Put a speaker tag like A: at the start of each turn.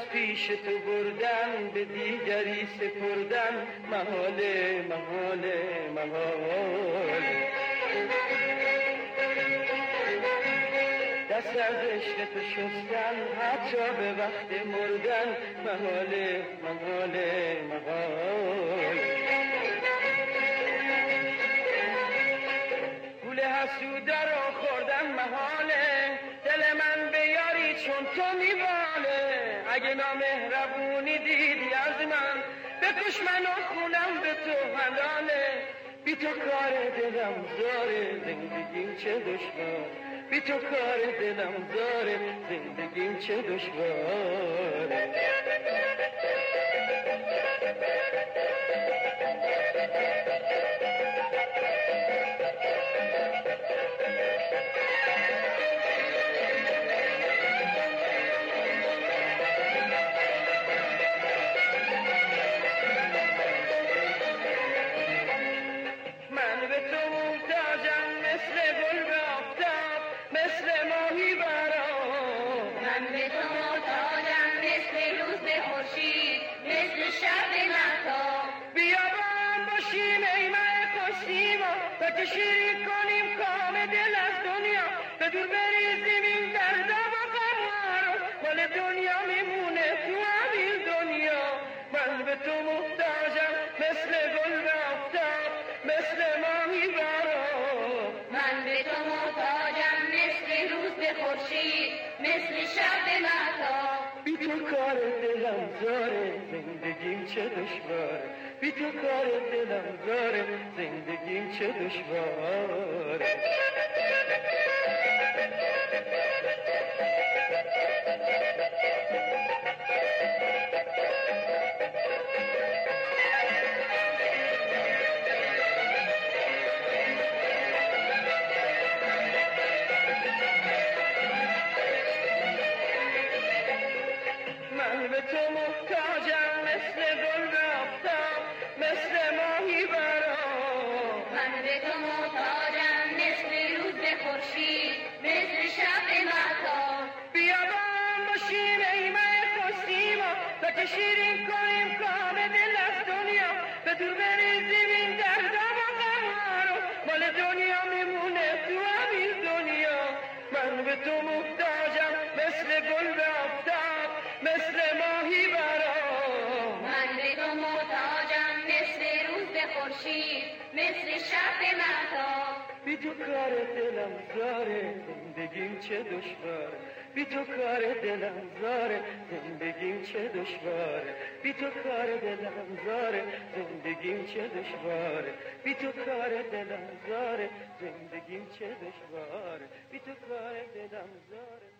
A: پیش تو بردن به دیگری سپردن محاله محاله محاله. دست از عشق تو شستن حتی به وقت مردن محاله محاله محاله. گول حسوده را خوردن محاله، دل من به یاری چون تو میباله. اگه نامهربونی دیدی از من بکش من و خونم به تو حلاله. بی تو کار دلم زاره زندگیم چه دشوار، بی تو کار دلم زاره زندگیم چه دشوار. من به تو محتاجم مثل گل به آفتاب، مثل ماهی برام.
B: من به تو محتاجم مثل روز به خورشید، مثل شب مهتاب.
A: بیا با هم باشیم ای مه خوشیما تا که شیرین کنیم کام دل از دنیا. به دور بریزیم این درد و غم‌ها رو، مال دنیا میمونه تو همین دنیا. من به تو محتاجم مثل گل به آفتاب، مثل ماهی برام.
B: من به تو محتاجم مثل روز به خورشید، مثل شب مهتاب.
A: بی تو کار دلم زاره زندگیم چه دشوار، بی تو کار دلم زاره زندگیم چه دشوار. من به تو محتاجم مثل گل به آفتاب، مثل ماهی برام.
B: من به تو محتاجم مثل روز به خورشید، مثل شب مهتاب.
A: بیا با هم باشیم ای مه خوشیما تا که شیرین کنیم کام دل از دنیا. به دور بریزیم این درد و غم‌ها رو، مال دنیا میمونه تو همین دنیا. من به تو محتاجم مثل گل به آفتاب، مثل ماهی برام.
B: من به تو محتاجم مثل روز به خورشید، مثل شب مهتاب.
A: بی تو کار دلم زاره زندگیم چه دشوار، بی تو کار دلم زاره زندگیم چه دشوار. بی تو کار دلم زاره زندگیم چه دشوار، بی تو کار دلم زاره زندگیم چه دشوار، بی تو کار دلم زاره.